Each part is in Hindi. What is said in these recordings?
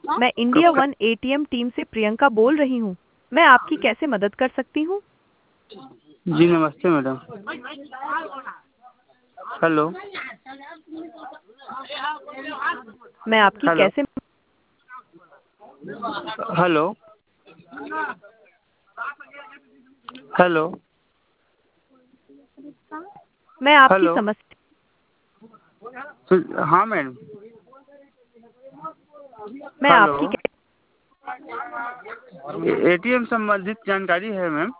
मैं कब इंडिया तक? वन एटीएम टीम से प्रियंका बोल रही हूँ। मैं आपकी कैसे मदद कर सकती हूँ? जी नमस्ते मैडम। हेलो। मैं आपकी हेलो। कैसे हेलो। हेलो। मैं आपकी हेलो। समस्या हाँ मैडम। मैं हेलो। आपकी कै- एटीएम संबंधित जानकारी है मैम।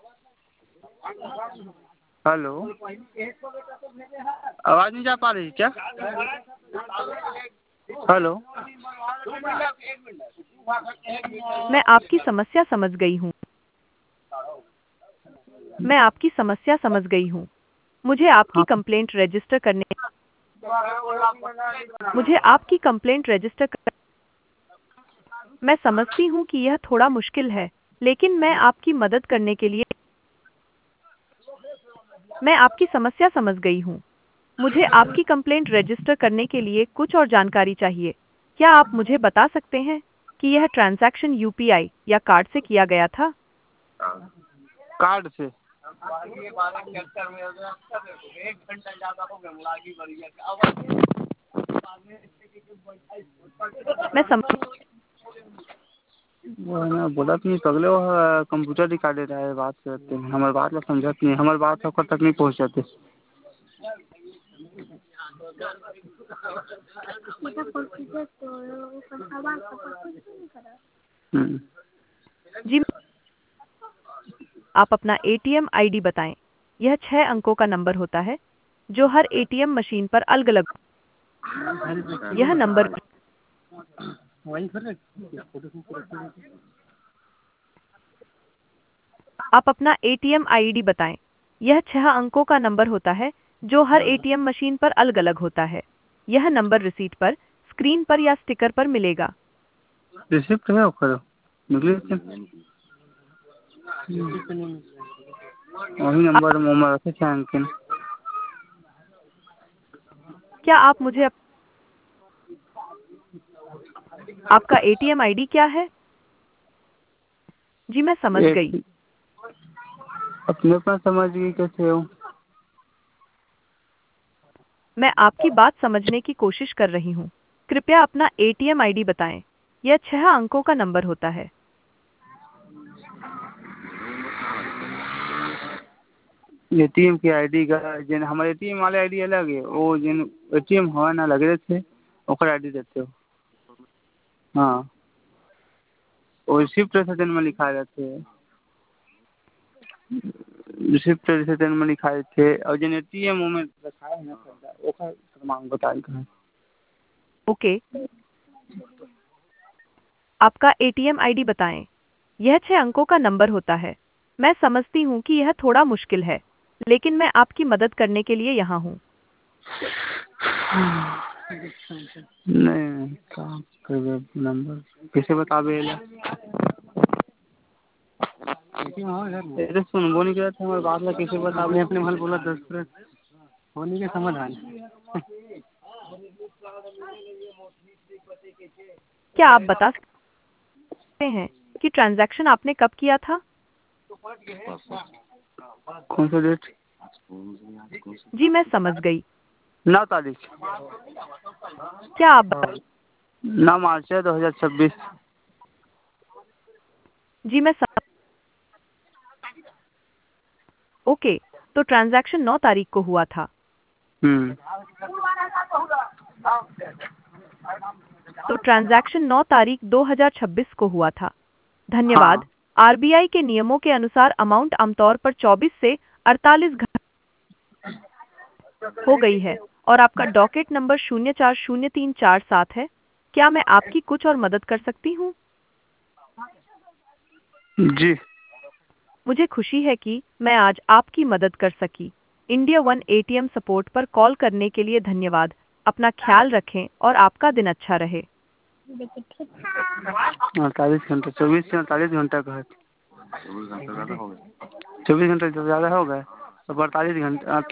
हेलो। आवाज़ नहीं जा पा रही क्या? हेलो। मैं आपकी समस्या समझ गई हूँ। मैं आपकी समस्या समझ गई हूँ। मुझे आपकी हाँ। कंप्लेंट रजिस्टर करने मुझे आपकी कंप्लेंट रजिस्टर कर मैं समझती हूँ कि यह थोड़ा मुश्किल है, लेकिन मैं आपकी समस्या समझ गई हूँ। मुझे आपकी कंप्लेंट रजिस्टर करने के लिए कुछ और जानकारी चाहिए। क्या आप मुझे बता सकते हैं कि यह ट्रांजैक्शन यूपीआई या कार्ड से किया गया था? कार्ड से। मैं सम वो है ना बोला तो नहीं पगले वो कंप्यूटर दिखा दे रहा है बात करते हैं हमारे बात ला समझत नहीं हमारे बात ओकर तक नहीं पहुँचाते। हम्म। जी, आप अपना एटीएम आईडी बताएं। यह 6 अंकों का नंबर होता है, जो हर एटीएम मशीन पर अलग-अलग यह नंबर आप अपना एटीएम आईडी बताएं। यह 6 अंकों का नंबर होता है, जो हर एटीएम मशीन पर अलग-अलग होता है। यह नंबर रिसीट पर, स्क्रीन पर या स्टिकर पर मिलेगा। रिसिप्ट है ओकर इंग्लिश से वही नंबर मोबाइल रखे थे अंकिन। क्या आप मुझे आपका एटीएम आईडी क्या है? जी, मैं समझ गई। एक अपने अपना समझ गई कैसे हो? मैं आपकी बात समझने की कोशिश कर रही हूँ। कृपया अपना एटीएम आईडी बताएं। यह 6 अंकों का नंबर होता है। एटीएम की आईडी का जिन हमारे एटीएम वाले आईडी अलग है वो जिन एटीएम हवा ना लगे थे ओकर आईडी देते हो। हाँ वो रिसिप्ट से दिन में लिखा रहते हैं। रिसिप्ट से दिन में लिखाए थे और जिन एटीएम में रखा है ना ओकर मांग बताई कहाँ। ओके, आपका एटीएम आईडी बताएं। यह 6 अंकों का नंबर होता है। मैं समझती हूँ कि यह थोड़ा मुश्किल है, लेकिन मैं आपकी मदद करने के लिए यहाँ हूँ। नहीं काम कर नंबर कैसे बताबे ला अरे सुनबो नहीं करते हमारे बात ला कैसे बताबे अपने भल बोला 10 होने के समाधान। क्या आप बता सकते हैं कि ट्रांजैक्शन आपने कब किया था? कौन सा डेट? जी, मैं समझ गई। 9 तारीख। क्या आप 9 मार्च है 2026। जी, ओके, तो ट्रांजैक्शन 9 तारीख को हुआ था। हम्म। तो ट्रांजैक्शन 9 तारीख 2026 को हुआ था। धन्यवाद। हाँ। आरबीआई के नियमों के अनुसार अमाउंट आमतौर पर 24 से 48 घंटे हो गई है और आपका डॉकेट नंबर 040347 है। क्या मैं आपकी कुछ और मदद कर सकती हूँ? जी। मुझे खुशी है कि मैं आज आपकी मदद कर सकी। इंडिया वन एटीएम सपोर्ट पर कॉल करने के लिए धन्यवाद। अपना ख्याल रखें और आपका दिन अच्छा रहे। 48 घंटा 24 से 48 घंटा का है। 24 घंटा से ज़्यादा हो गए तो 48 घंटा तो 48 घंटा